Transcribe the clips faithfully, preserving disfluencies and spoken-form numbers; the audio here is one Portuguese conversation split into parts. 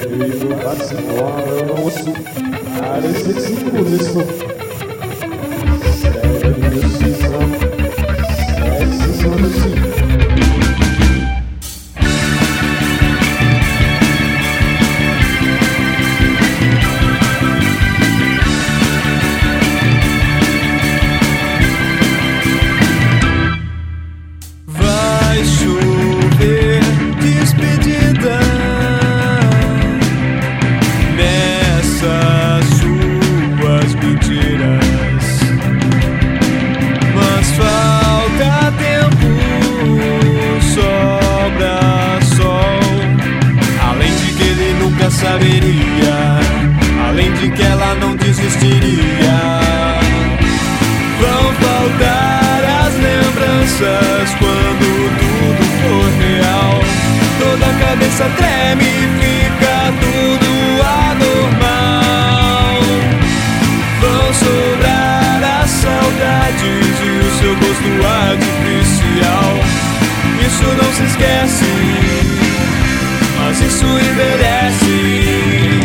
그리고 같이 모아놓은 옷이 나를 스치고 있어. 세련된 시선, 섹시 손짓. Vai chover despedida nessas suas mentiras, mas falta tempo, sobra sol. Além de que ele nunca saberia, além de que ela não desistiria, vão faltar as lembranças quando tudo for real. Toda a cabeça treme e fica tudo anormal. Vão sobrar as saudades e o seu gosto artificial. Isso não se esquece, mas isso envelhece.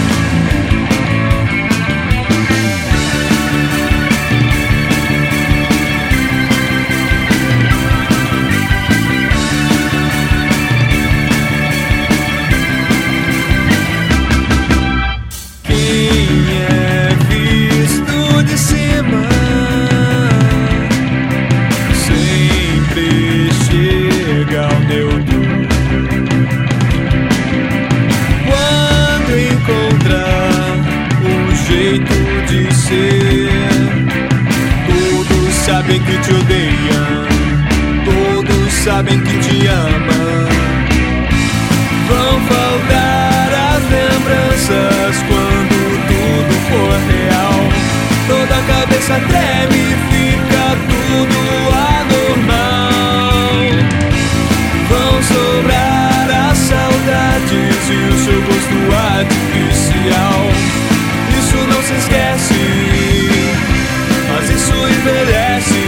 De ser, todos sabem que te odeiam, todos sabem que te amam. Vão faltar as lembranças quando tudo for real. Toda a cabeça treme e fica tudo anormal. Vão sobrar as saudades e o seu gosto artificial. Isso não se esquece, mas isso envelhece.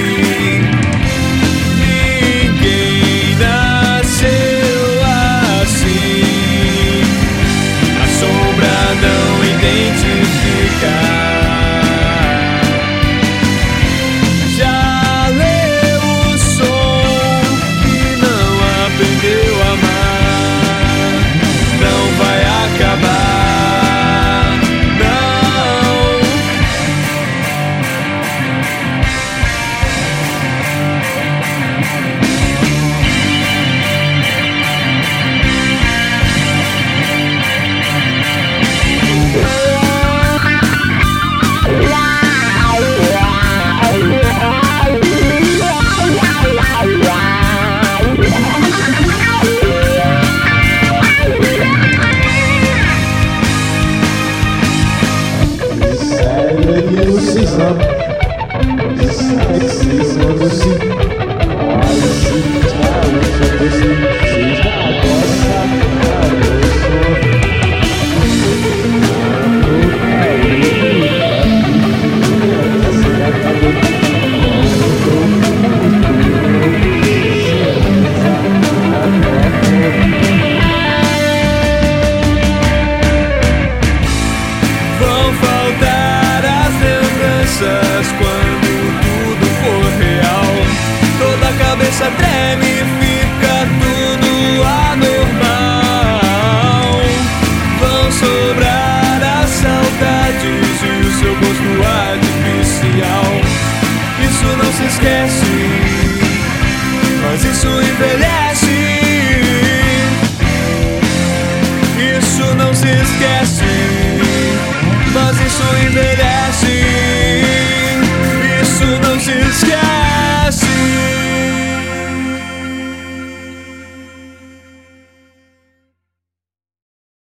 Ninguém nasceu assim, a sombra não identifica. Já leu o som e não aprendeu a amar, não vai acabar. Ilusão, sexy sonhos, olha se já usa você, se já gosta, eu sou. Vão faltar as lembranças quando tudo for real. Toda a cabeça treme e fica tudo anormal. Vão sobrar as saudades e o seu gosto artificial. Isso não se esquece, mas isso envelhece. Isso não se esquece, mas isso envelhece. Isso não se esquece.